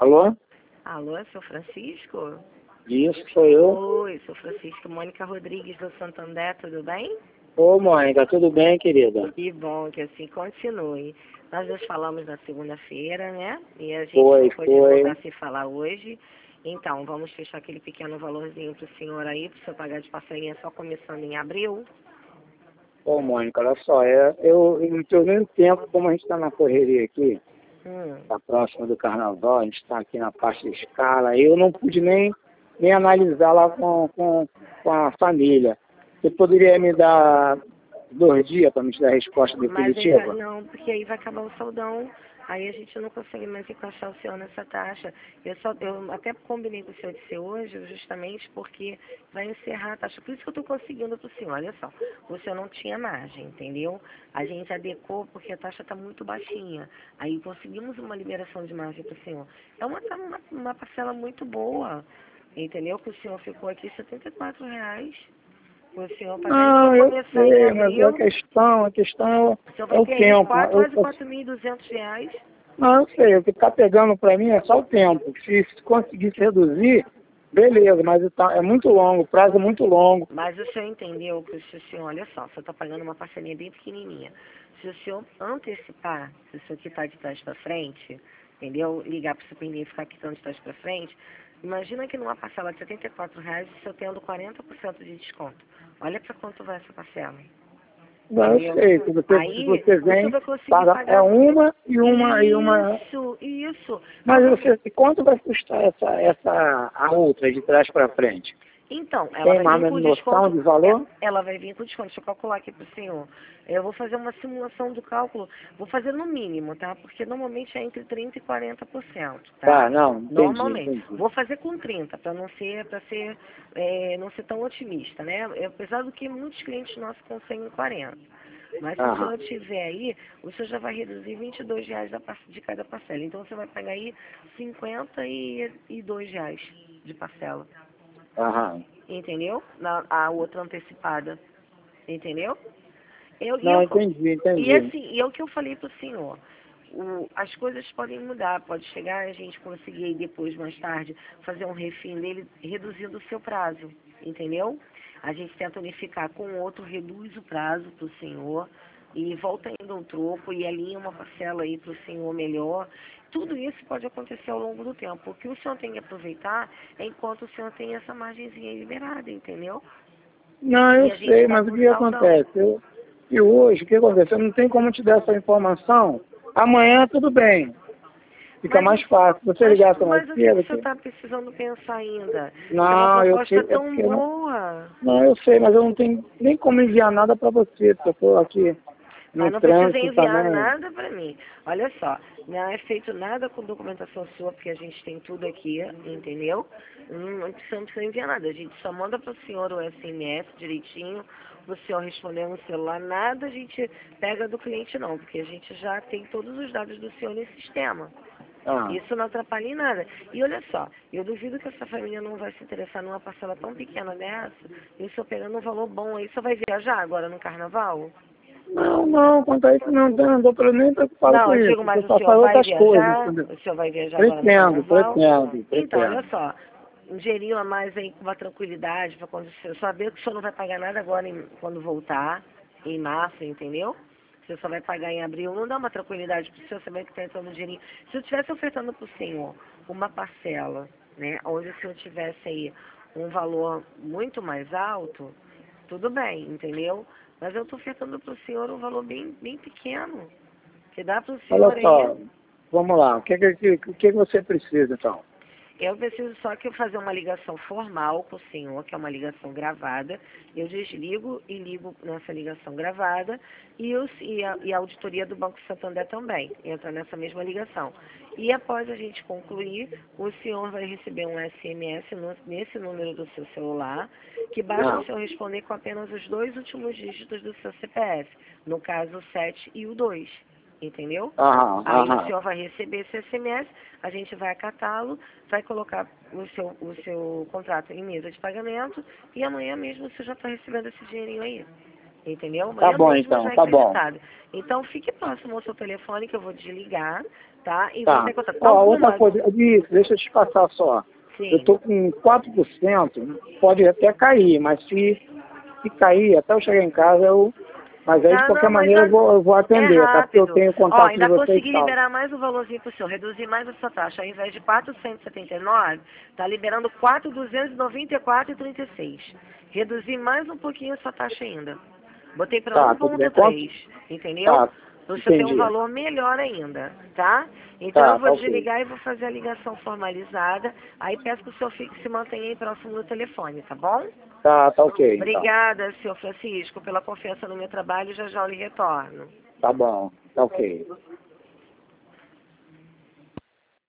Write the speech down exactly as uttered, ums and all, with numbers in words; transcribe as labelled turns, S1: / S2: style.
S1: Alô?
S2: Alô, seu Francisco?
S1: Isso, sou eu.
S2: Oi, sou Francisco. Mônica Rodrigues do Santander, tudo bem?
S1: Ô, Mônica, tudo bem, querida?
S2: Que bom que assim continue. Nós nos falamos na segunda-feira, né? E a gente
S1: Foi,
S2: não pôde
S1: foi.
S2: voltar a se falar hoje. Então, vamos fechar aquele pequeno valorzinho para o senhor aí, para o senhor pagar de parcelinha só começando em abril.
S1: Ô, Mônica, olha só, é, eu não tenho nem tempo, como a gente está na correria aqui,
S2: Hum.
S1: está próximo do carnaval, a gente está aqui na parte de escala, eu não pude nem, nem analisar lá com, com, com a família. Você poderia me dar dois dias para me dar a resposta
S2: Mas aí vai,
S1: definitiva?
S2: não, porque aí vai acabar o saudão. Aí a gente não consegue mais encaixar o senhor nessa taxa. Eu só, eu até combinei com o senhor de ser hoje, justamente porque vai encerrar a taxa. Por isso que eu estou conseguindo para o senhor. Olha só, o senhor não tinha margem, entendeu? A gente adequou porque a taxa está muito baixinha. Aí conseguimos uma liberação de margem para o senhor. É uma, uma, uma parcela muito boa, entendeu? Que o senhor ficou aqui setenta e quatro reais. O senhor pagar
S1: Não,
S2: só
S1: eu
S2: começar em
S1: sei, mas a
S2: abril.
S1: questão, a questão
S2: O senhor
S1: é
S2: vai
S1: o
S2: ter aí
S1: tempo.
S2: quase,
S1: Eu,
S2: quase
S1: eu,
S2: quatro mil e duzentos reais.
S1: não, eu sei, o que está pegando para mim é só o tempo. Se, se conseguisse reduzir, beleza, mas tá, é muito longo, o prazo é muito longo.
S2: Mas o senhor entendeu que se o senhor, olha só, o senhor está pagando uma parcelinha bem pequenininha. Se o senhor antecipar, se o senhor quitar de trás para frente, entendeu? Ligar para o superintendente e ficar quitando de trás para frente, imagina que numa parcela de setenta e quatro reais o senhor tendo quarenta por cento de desconto. Olha para quanto vai essa parcela.
S1: Não, eu
S2: Entendeu?
S1: sei, se você, se
S2: Aí
S1: você
S2: o senhor
S1: vem,
S2: vai conseguir
S1: paga, é
S2: pagar.
S1: uma e uma e uma.
S2: Isso, isso.
S1: Mas
S2: Quando
S1: você, quanto vai custar essa, essa a outra de trás para frente?
S2: Então, ela
S1: Tem
S2: vai
S1: mais
S2: vir
S1: ou
S2: com
S1: menos noção
S2: desconto.
S1: de
S2: é-
S1: valor?
S2: Ela vai vir com desconto. Deixa eu calcular aqui para o senhor. Eu vou fazer uma simulação do cálculo. Vou fazer no mínimo, tá? Porque normalmente é entre trinta e quarenta por cento,
S1: Tá,
S2: tá?
S1: não, entendi,
S2: Normalmente.
S1: entendi.
S2: Vou fazer com trinta, para não ser, para ser, é, não ser tão otimista, né? É, apesar do que muitos clientes nossos conseguem quarenta. Mas se o
S1: Aham.
S2: senhor tiver aí, o senhor já vai reduzir vinte e dois reais da par- de cada parcela. Então você vai pagar aí cinquenta e dois reais de parcela.
S1: Aham.
S2: Entendeu? Na, a outra antecipada. Entendeu? Eu, e,
S1: Não,
S2: eu,
S1: entendi,
S2: e
S1: entendi.
S2: assim, e é o que eu falei pro senhor. O, as coisas podem mudar, pode chegar a gente conseguir aí depois, mais tarde, fazer um refim dele reduzindo o seu prazo, entendeu? A gente tenta unificar com o outro, reduz o prazo pro senhor e volta ainda um troco e alinha uma parcela aí pro senhor melhor. Tudo isso pode acontecer ao longo do tempo. O que o senhor tem que aproveitar é enquanto o senhor tem essa margenzinha liberada, entendeu?
S1: Não, eu
S2: E a gente
S1: sei,
S2: está
S1: mas o
S2: com
S1: que
S2: saudão.
S1: acontece? Eu, e hoje, o que acontece? Eu não tenho como te dar essa informação. Amanhã tudo bem. Fica
S2: Mas,
S1: mais fácil. Você
S2: mas,
S1: ligasse mais
S2: mas o que, que
S1: cedo
S2: o senhor
S1: aqui.
S2: está precisando pensar ainda? É uma
S1: Não, eu
S2: proposta
S1: sei, é
S2: tão
S1: porque eu não.
S2: boa.
S1: Não, eu sei, mas eu não tenho nem como enviar nada para você, porque eu estou aqui no
S2: Mas não precisa
S1: trânsito
S2: enviar
S1: também.
S2: nada para mim. Olha só, não é feito nada com documentação sua, porque a gente tem tudo aqui, entendeu? Não, não precisa, não precisa enviar nada. A gente só manda para o senhor o S M S direitinho, o senhor responder no celular. Nada a gente pega do cliente não, porque a gente já tem todos os dados do senhor nesse sistema.
S1: Ah,
S2: Isso não atrapalha em nada. E olha só, eu duvido que essa família não vai se interessar numa parcela tão pequena dessa, e o senhor pegando um valor bom aí. O senhor vai viajar agora no carnaval?
S1: não, não, quanto a isso não, não estou nem preocupado
S2: Não,
S1: com
S2: eu
S1: isso.
S2: digo, mas
S1: Eu
S2: o
S1: só
S2: senhor
S1: falo
S2: vai
S1: outras coisas,
S2: viajar?
S1: entendeu?
S2: O senhor vai viajar agora no
S1: Pretendo,
S2: carnaval?
S1: pretendo,
S2: Então, olha
S1: pretendo.
S2: só, um dinheirinho a mais aí com uma tranquilidade, para quando você saber que o senhor não vai pagar nada agora em- quando voltar, em março, entendeu? Você só vai pagar em abril, não dá uma tranquilidade para o senhor saber que está entrando um dinheirinho. Se eu estivesse ofertando para o senhor uma parcela, né, onde o senhor tivesse aí um valor muito mais alto, tudo bem, entendeu? Mas eu estou ofertando para o senhor um valor bem, bem pequeno, que dá para o
S1: Olha
S2: senhor aí.
S1: só, vamos lá, o que, que, que, o que você precisa então?
S2: Eu preciso só que eu fazer uma ligação formal com o senhor, que é uma ligação gravada. Eu desligo e ligo nessa ligação gravada e, eu, e, a, e a auditoria do Banco Santander também entra nessa mesma ligação. E após a gente concluir, o senhor vai receber um S M S no, nesse número do seu celular, que basta o
S1: Não.
S2: senhor responder com apenas os dois últimos dígitos do seu C P F, no caso o sete e o dois. Entendeu?
S1: Aham,
S2: Aí o
S1: aham.
S2: senhor vai receber esse S M S, a gente vai acatá-lo, vai colocar o seu, o seu contrato em mesa de pagamento e amanhã mesmo você já está recebendo esse dinheirinho aí. Entendeu?
S1: Tá
S2: Amanhã
S1: bom
S2: mesmo
S1: então,
S2: já é
S1: tá bom.
S2: creditado. Então fique próximo ao seu telefone que eu vou desligar, tá? E
S1: Tá.
S2: você conta.
S1: Ó, outra
S2: nós.
S1: coisa, isso, deixa eu te passar só.
S2: Sim.
S1: Eu tô com quatro por cento, pode até cair, mas se, se cair, até eu chegar em casa, eu... Mas aí,
S2: Tá,
S1: de qualquer
S2: não, mas
S1: maneira,
S2: dá-
S1: eu vou, eu vou atender,
S2: é
S1: tá? Porque eu
S2: rápido.
S1: tenho
S2: Ó,
S1: contato de
S2: ainda
S1: vocês e
S2: consegui
S1: tal.
S2: liberar mais um valorzinho pro senhor, reduzir mais a sua taxa. Ao invés de quatrocentos e setenta e nove, tá liberando quatro mil duzentos e noventa e quatro reais e trinta e seis centavos. Reduzir mais um pouquinho a sua taxa ainda. Botei para
S1: Tá, tudo bem. Quanto?
S2: um ponto três, entendeu?
S1: Tá,
S2: Você tem um
S1: entendi.
S2: valor melhor ainda, tá? Então
S1: Tá,
S2: eu vou
S1: tá ok.
S2: desligar e vou fazer a ligação formalizada. Aí peço que o senhor fique, se mantenha aí próximo do telefone, tá bom?
S1: Tá, tá ok, então.
S2: Obrigada, senhor Francisco, pela confiança no meu trabalho. Já já eu lhe retorno.
S1: Tá bom, tá ok.